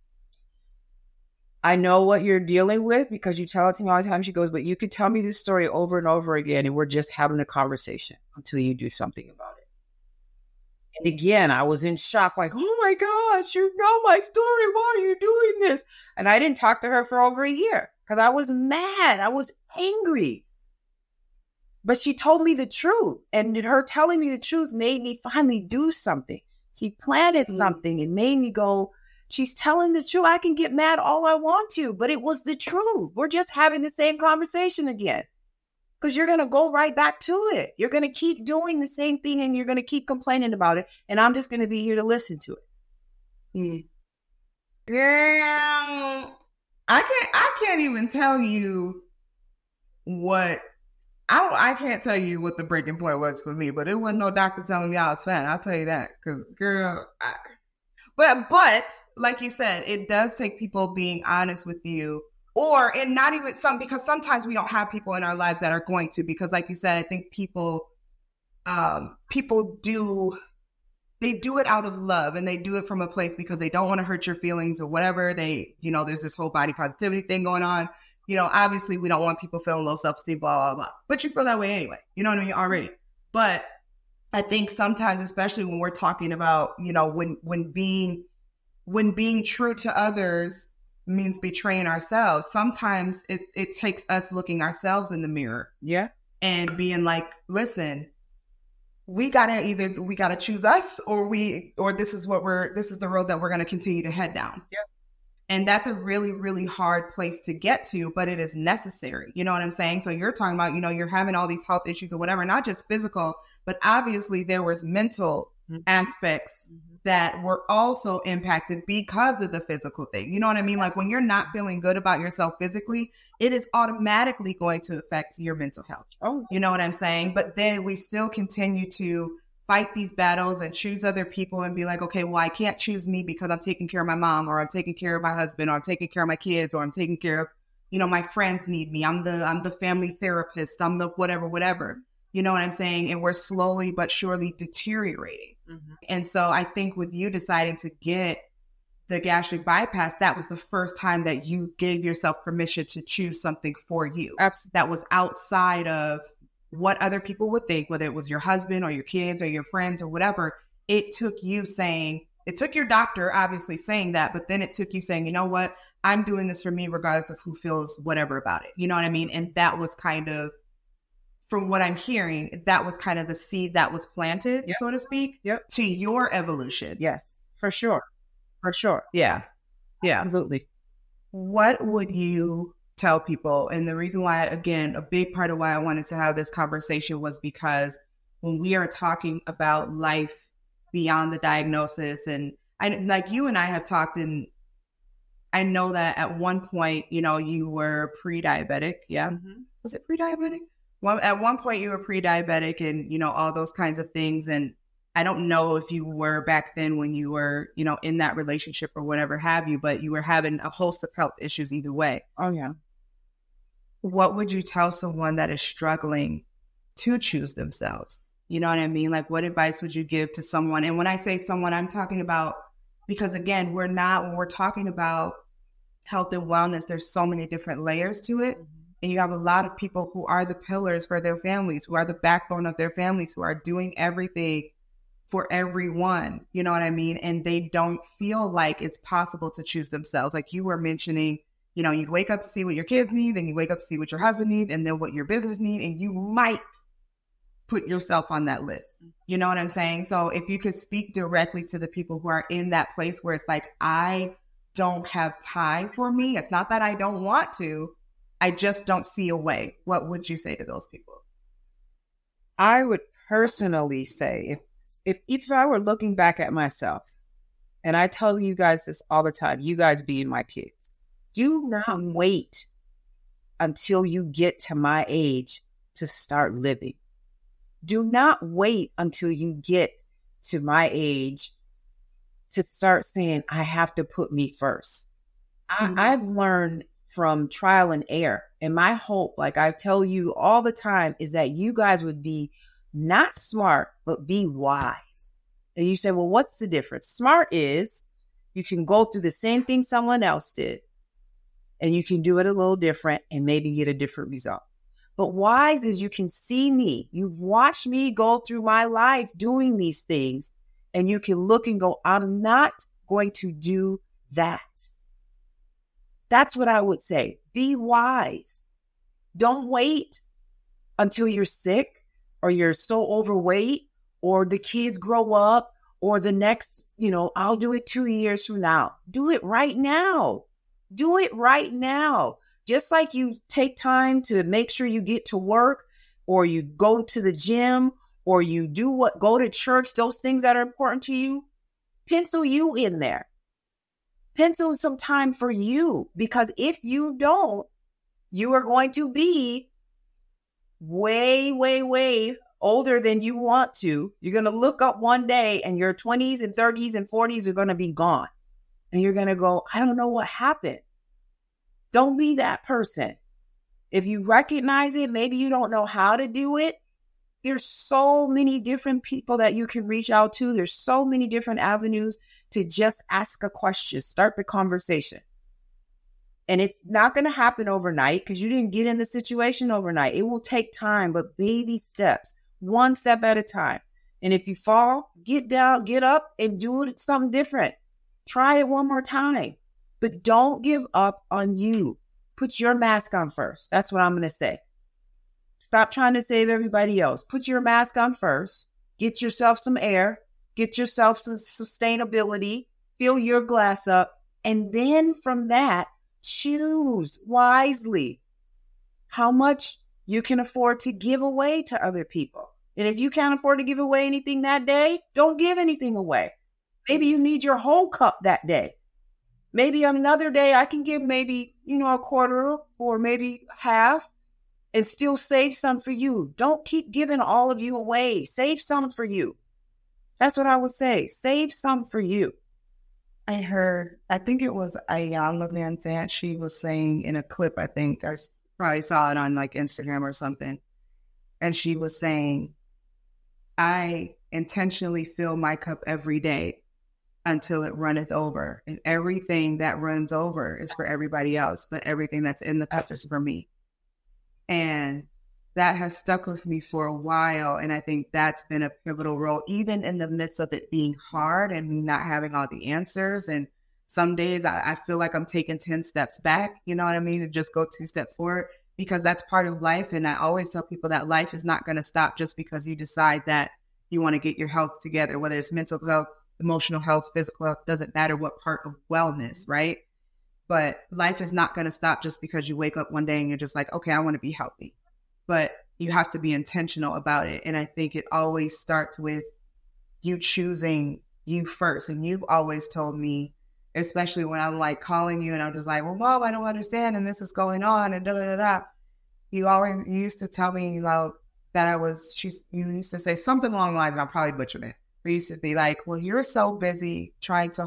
I know what you're dealing with because you tell it to me all the time. She goes, but you could tell me this story over and over again and we're just having a conversation until you do something about it. And again, I was in shock, like, oh my gosh, you know my story. Why are you doing this? And I didn't talk to her for over a year because I was mad. I was angry. But she told me the truth. And her telling me the truth made me finally do something. She planted something and made me go, she's telling the truth. I can get mad all I want to, but it was the truth. We're just having the same conversation again. Because you're going to go right back to it. You're going to keep doing the same thing and you're going to keep complaining about it. And I'm just going to be here to listen to it. Girl, I can't even tell you what, I can't tell you what the breaking point was for me, but it wasn't no doctor telling me I was fat. I'll tell you that. Because girl, but like you said, it does take people being honest with you. And not even because sometimes we don't have people in our lives that are going to, because like you said, I think people do it out of love and they do it from a place because they don't want to hurt your feelings or whatever. There's this whole body positivity thing going on. Obviously we don't want people feeling low self-esteem, blah, blah, blah, but you feel that way anyway. You know what I mean? Already. But I think sometimes, especially when we're talking about, when being true to others means betraying ourselves. Sometimes it takes us looking ourselves in the mirror. Yeah. And being like, listen, we gotta choose us or this is the road that we're going to continue to head down. Yeah. And that's a really, really hard place to get to, but it is necessary. You know what I'm saying? So you're talking about, you're having all these health issues or whatever, not just physical, but obviously there was mental aspects that were also impacted because of the physical thing. You know what I mean? Like when you're not feeling good about yourself physically, it is automatically going to affect your mental health. Oh, you know what I'm saying? But then we still continue to fight these battles and choose other people and be like, okay, well, I can't choose me because I'm taking care of my mom or I'm taking care of my husband or I'm taking care of my kids or I'm taking care of, my friends need me. I'm the family therapist. I'm the whatever. You know what I'm saying? And we're slowly but surely deteriorating. Mm-hmm. And so I think with you deciding to get the gastric bypass, that was the first time that you gave yourself permission to choose something for you. Absolutely. That was outside of what other people would think, whether it was your husband or your kids or your friends or whatever. It took your doctor obviously saying that, but then it took you saying, you know what, I'm doing this for me regardless of who feels whatever about it. You know what I mean? And that was kind of, from what I'm hearing, that was kind of the seed that was planted, so to speak, to your evolution. Yes, for sure. For sure. Yeah. Yeah. Absolutely. What would you tell people? And the reason why, again, a big part of why I wanted to have this conversation was because when we are talking about life beyond the diagnosis, and like you and I have talked, and I know that at one point, you were pre-diabetic. Yeah. Mm-hmm. Was it pre-diabetic? Well, at one point you were pre-diabetic and, all those kinds of things. And I don't know if you were back then when you were, in that relationship or whatever have you, but you were having a host of health issues either way. Oh, yeah. What would you tell someone that is struggling to choose themselves? You know what I mean? Like, what advice would you give to someone? And when I say someone, I'm talking about, because again, when we're talking about health and wellness, there's so many different layers to it. Mm-hmm. And you have a lot of people who are the pillars for their families, who are the backbone of their families, who are doing everything for everyone. You know what I mean? And they don't feel like it's possible to choose themselves. Like you were mentioning, you'd wake up to see what your kids need, then you wake up to see what your husband need, and then what your business need. And you might put yourself on that list. You know what I'm saying? So if you could speak directly to the people who are in that place where it's like, I don't have time for me. It's not that I don't want to. I just don't see a way. What would you say to those people? I would personally say if I were looking back at myself, and I tell you guys this all the time, you guys being my kids, do not wait until you get to my age to start living. Do not wait until you get to my age to start saying, I have to put me first. I've learned from trial and error. And my hope, like I tell you all the time, is that you guys would be not smart, but be wise. And you say, well, what's the difference? Smart is you can go through the same thing someone else did, and you can do it a little different and maybe get a different result. But wise is you can see me. You've watched me go through my life doing these things, and you can look and go, I'm not going to do that. That's what I would say. Be wise. Don't wait until you're sick or you're so overweight or the kids grow up or the next, I'll do it 2 years from now. Do it right now. Do it right now. Just like you take time to make sure you get to work or you go to the gym or you go to church, those things that are important to you, pencil you in there. Pencil some time for you, because if you don't, you are going to be way, way, way older than you want to. You're going to look up one day and your 20s and 30s and 40s are going to be gone. And you're going to go, I don't know what happened. Don't be that person. If you recognize it, maybe you don't know how to do it. There's so many different people that you can reach out to. There's so many different avenues to just ask a question, start the conversation. And it's not going to happen overnight because you didn't get in the situation overnight. It will take time, but baby steps, one step at a time. And if you fall, get down, get up and do it something different. Try it one more time, but don't give up on you. Put your mask on first. That's what I'm going to say. Stop trying to save everybody else. Put your mask on first. Get yourself some air. Get yourself some sustainability. Fill your glass up. And then from that, choose wisely how much you can afford to give away to other people. And if you can't afford to give away anything that day, don't give anything away. Maybe you need your whole cup that day. Maybe on another day, I can give maybe, a quarter or maybe half. And still save some for you. Don't keep giving all of you away. Save some for you. That's what I would say. Save some for you. I think it was Ayanna Van Zandt. She was saying in a clip, I think I probably saw it on like Instagram or something. And she was saying, I intentionally fill my cup every day until it runneth over. And everything that runs over is for everybody else, but everything that's in the cup is for me. And that has stuck with me for a while. And I think that's been a pivotal role, even in the midst of it being hard and me not having all the answers. And some days I feel like I'm taking 10 steps back, you know what I mean? And just go 2 steps forward, because that's part of life. And I always tell people that life is not going to stop just because you decide that you want to get your health together, whether it's mental health, emotional health, physical health, doesn't matter what part of wellness, right? But life is not going to stop just because you wake up one day and you're just like, okay, I want to be healthy. But you have to be intentional about it. And I think it always starts with you choosing you first. And you've always told me, especially when I'm like calling you and I'm just like, well, Mom, I don't understand. And this is going on and da da da da. You used to tell me, that you used to say something along the lines, and I'm probably butchering it. We used to be like, well, you're so busy trying to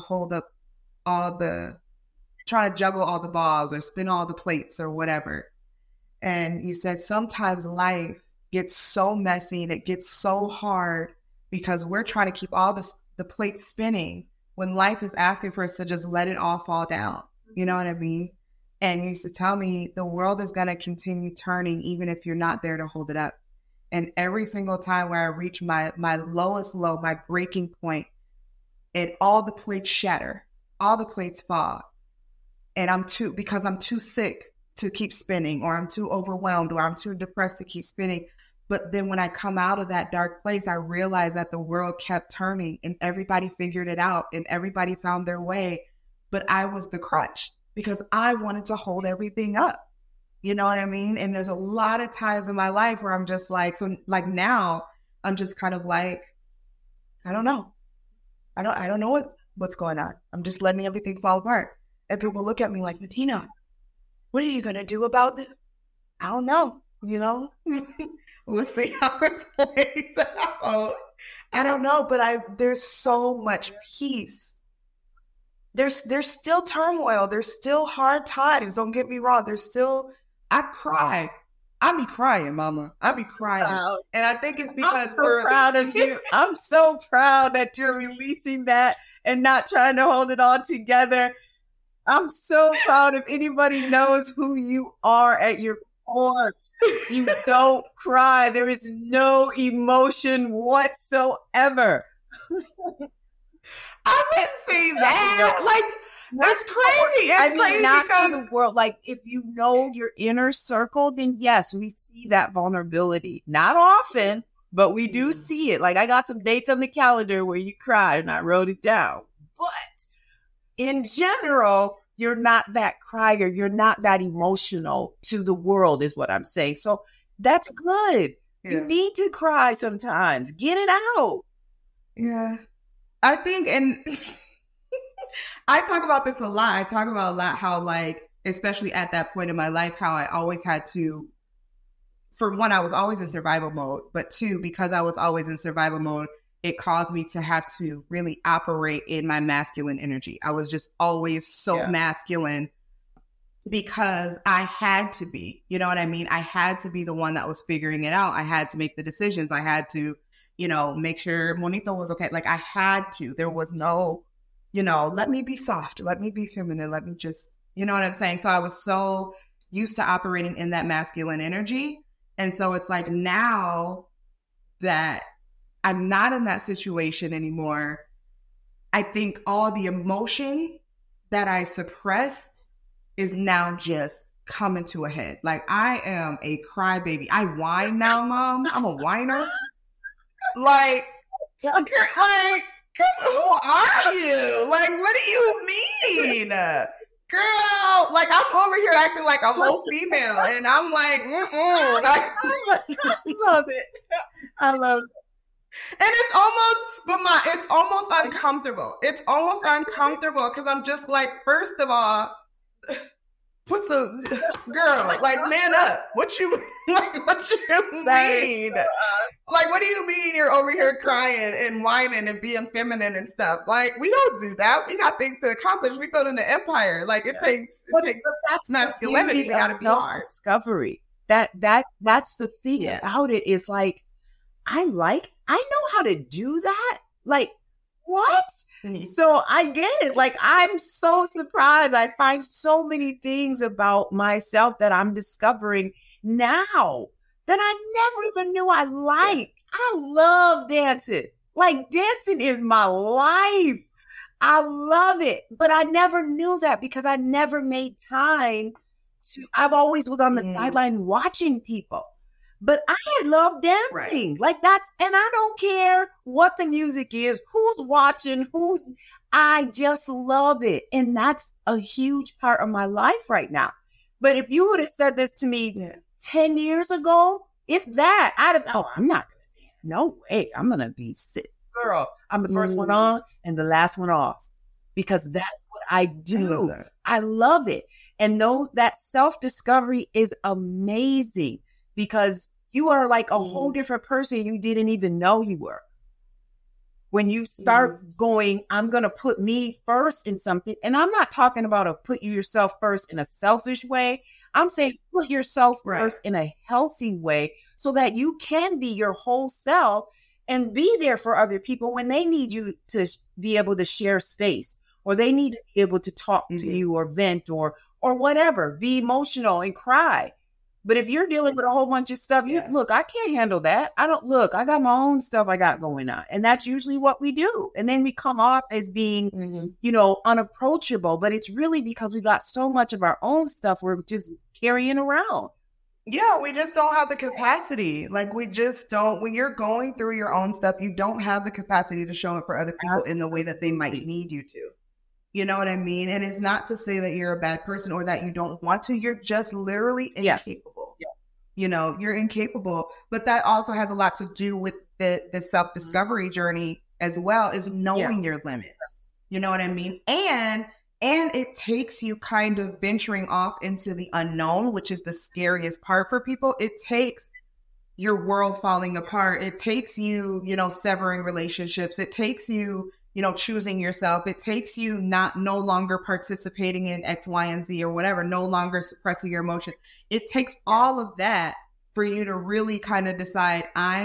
trying to juggle all the balls or spin all the plates or whatever. And you said sometimes life gets so messy and it gets so hard because we're trying to keep all the plates spinning when life is asking for us to just let it all fall down. You know what I mean? And you used to tell me the world is going to continue turning even if you're not there to hold it up. And every single time where I reach my lowest low, my breaking point, and all the plates shatter, all the plates fall. And because I'm too sick to keep spinning, or I'm too overwhelmed, or I'm too depressed to keep spinning. But then when I come out of that dark place, I realized that the world kept turning and everybody figured it out and everybody found their way. But I was the crutch because I wanted to hold everything up. You know what I mean? And there's a lot of times in my life where I'm just like, so like now I'm just kind of like, I don't know. I don't know what's going on. I'm just letting everything fall apart. And people look at me like, Nadina, what are you going to do about this? I don't know, We'll see how it plays out. I don't know, but there's so much peace. There's still turmoil. There's still hard times. Don't get me wrong. I cry. I be crying, Mama. I be crying. Wow. And I think it's because I'm so proud of you. I'm so proud that you're releasing that and not trying to hold it all together. I'm so proud if anybody knows who you are at your core. You don't cry. There is no emotion whatsoever. I wouldn't say that. That's crazy. It's crazy not because to the world. Like, if you know your inner circle, then yes, we see that vulnerability. Not often, but we do see it. Like, I got some dates on the calendar where you cried and I wrote it down. But in general, you're not that crier. You're not that emotional to the world is what I'm saying. So that's good. Yeah. You need to cry sometimes. Get it out. Yeah. I think, and I talk about this a lot. I talk about a lot how, like, especially at that point in my life, how I always had to, for one, I was always in survival mode, but two, because I was always in survival mode, it caused me to have to really operate in my masculine energy. I was just always so masculine because I had to be, you know what I mean? I had to be the one that was figuring it out. I had to make the decisions. I had to, make sure Monito was okay. Like, I had to. There was no, let me be soft. Let me be feminine. Let me just, you know what I'm saying? So I was so used to operating in that masculine energy. And so it's like now that I'm not in that situation anymore, I think all the emotion that I suppressed is now just coming to a head. Like, I am a crybaby. I whine now, Mom. I'm a whiner. Like, who are you? Like, what do you mean? Girl, like, I'm over here acting like a whole female, and I'm like, I love it. I love it. And it's almost uncomfortable. It's almost uncomfortable because I'm just like, first of all, girl, like, man up. What you mean? Like, what do you mean you're over here crying and whining and being feminine and stuff? Like, we don't do that. We got things to accomplish. We build an empire. Like, it takes masculinity. We gotta be hard. Self-discovery. That's the thing about it is like, I know how to do that. Like, what? Mm-hmm. So I get it. Like, I'm so surprised. I find so many things about myself that I'm discovering now that I never even knew I liked. I love dancing. Like, dancing is my life. I love it. But I never knew that because I never made time I've always was on the sideline watching people. But I love dancing. Right. Like, and I don't care what the music is, who's watching, I just love it. And that's a huge part of my life right now. But if you would have said this to me 10 years ago, if that, I'm not going to dance. No way. I'm going to be girl. I'm the first one on and the last one off because that's what I do. I love it. And though that self-discovery is amazing because you are like a whole different person you didn't even know you were. When you start going, I'm going to put me first in something. And I'm not talking about a put yourself first in a selfish way. I'm saying put yourself first in a healthy way so that you can be your whole self and be there for other people when they need you to be able to share space or they need to be able to talk to you or vent or whatever, be emotional and cry. But if you're dealing with a whole bunch of stuff, look, I can't handle that. I got my own stuff I got going on. And that's usually what we do. And then we come off as being, unapproachable. But it's really because we got so much of our own stuff we're just carrying around. Yeah, we just don't have the capacity. Like we just don't, when you're going through your own stuff, you don't have the capacity to show it for other people in the way that they might need you to. You know what I mean? And it's not to say that you're a bad person or that you don't want to. You're just literally incapable. Yeah. You're incapable. But that also has a lot to do with the self-discovery journey as well, is knowing your limits. You know what I mean? And it takes you kind of venturing off into the unknown, which is the scariest part for people. It takes your world falling apart. It takes you, severing relationships. It takes you, choosing yourself. It takes you no longer participating in X, Y, and Z or whatever, no longer suppressing your emotion. It takes all of that for you to really kind of decide,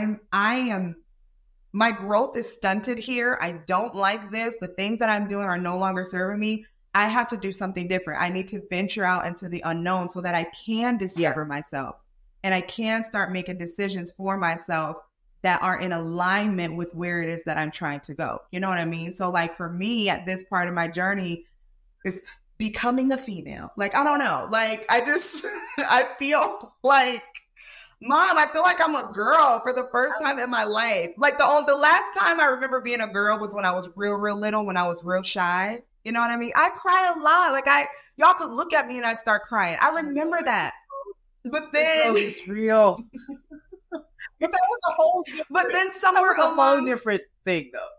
my growth is stunted here. I don't like this. The things that I'm doing are no longer serving me. I have to do something different. I need to venture out into the unknown so that I can discover myself and I can start making decisions for myself that are in alignment with where it is that I'm trying to go. You know what I mean? So like for me at this part of my journey is becoming a female. Like, I don't know. Like, I feel like, Mom, I feel like I'm a girl for the first time in my life. Like the last time I remember being a girl was when I was real, real little, when I was real shy. You know what I mean? I cried a lot. Like y'all could look at me and I'd start crying. I remember that. But then it's real. But that was a whole. But then somewhere a whole different thing, though.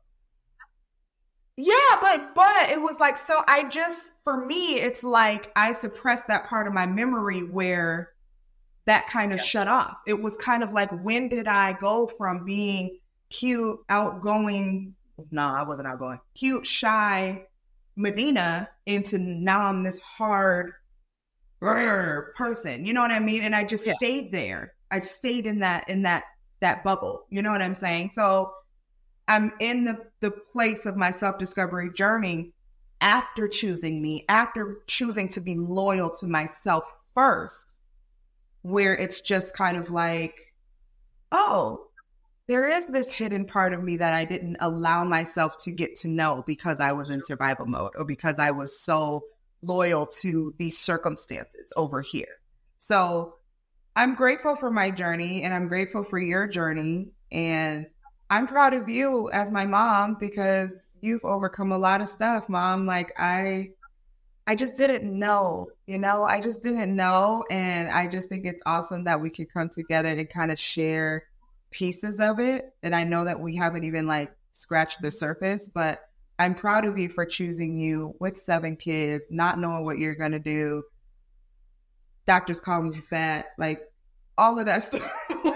Yeah, but it was like, so for me, it's like I suppressed that part of my memory where that kind of shut off. It was kind of like, when did I go from being cute, outgoing? No, I wasn't outgoing. Cute, shy Medina into now I'm this hard person. You know what I mean? And I just stayed there. I stayed in that bubble. You know what I'm saying? So I'm in the place of my self-discovery journey after choosing me, after choosing to be loyal to myself first, where it's just kind of like, oh, there is this hidden part of me that I didn't allow myself to get to know because I was in survival mode or because I was so loyal to these circumstances over here. So I'm grateful for my journey and I'm grateful for your journey. And I'm proud of you as my mom because you've overcome a lot of stuff, Mom. Like I just didn't know, I just didn't know. And I just think it's awesome that we can come together and kind of share pieces of it. And I know that we haven't even like scratched the surface, but I'm proud of you for choosing you with 7 kids, not knowing what you're going to do. Doctors call me fat, like all of that stuff.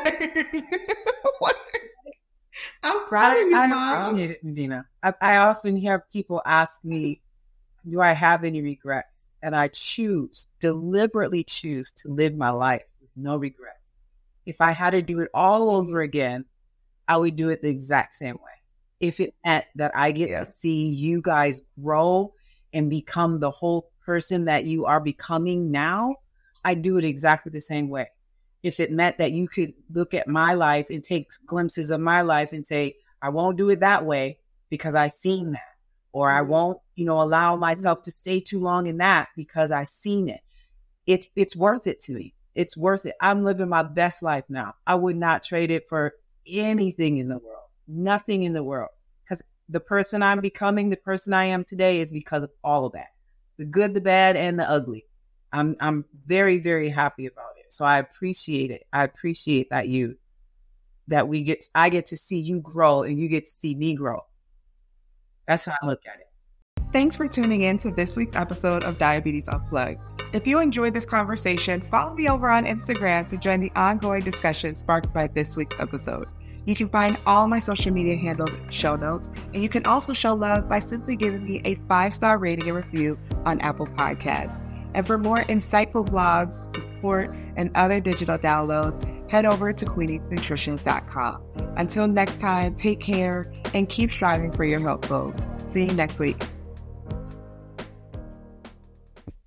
I'm proud of you, Mom. I appreciate it, Medina. I often hear people ask me, do I have any regrets? And I deliberately choose to live my life with no regrets. If I had to do it all over again, I would do it the exact same way. If it meant that I get to see you guys grow and become the whole person that you are becoming now, I do it exactly the same way. If it meant that you could look at my life and take glimpses of my life and say, I won't do it that way because I seen that. Or I won't, allow myself to stay too long in that because I seen it. It's worth it to me. It's worth it. I'm living my best life now. I would not trade it for anything in the world. Nothing in the world. Because the person I'm becoming, the person I am today is because of all of that. The good, the bad, and the ugly. I'm very, very happy about it. So I appreciate it. I appreciate that you. that I get to see you grow and you get to see me grow. That's how I look at it. Thanks for tuning in to this week's episode of Diabetes Unplugged. If you enjoyed this conversation, follow me over on Instagram to join the ongoing discussion sparked by this week's episode. You can find all my social media handles in the show notes, and you can also show love by simply giving me a 5-star rating and review on Apple Podcasts. And for more insightful blogs, support, and other digital downloads, head over to queenienutrition.com. Until next time, take care and keep striving for your health goals. See you next week.